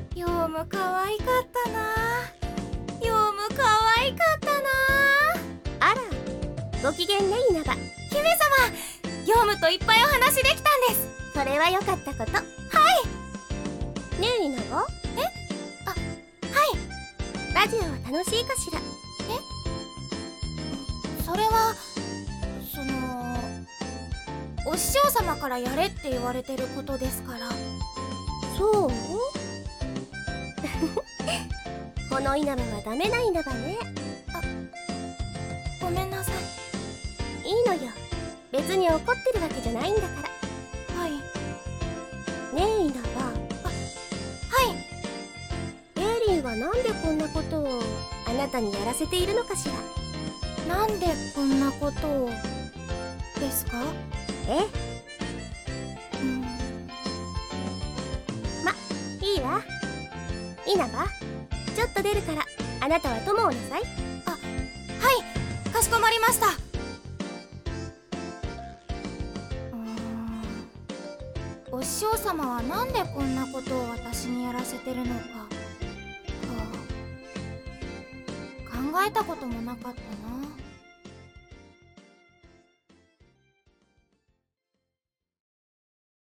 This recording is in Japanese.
ヨウム可愛かったな。ヨウム可愛かったな。 あら、ご機嫌ね稲葉。 姫様、ヨウムといっぱいお話できたんです。 それは良かったこと。 はい。 ねえ稲葉。 はい。 ラジオは楽しいかしら。 それはお師匠様からやれって言われてることですから。 そう？この稲葉はダメな稲葉ね。 ごめんなさい。 いいのよ、別に怒ってるわけじゃないんだから。 はい。 ねえ稲葉。 はい。 エイリンはなんでこんなことをあなたにやらせているのかしら。 なんでこんなことをですか？ ええ、ま、いいわ。稲葉、ちょっと出るからあなたは友をなさい。 はい、かしこまりました。お師匠様はなんでこんなことを私にやらせてるのか考えたこともなかったな。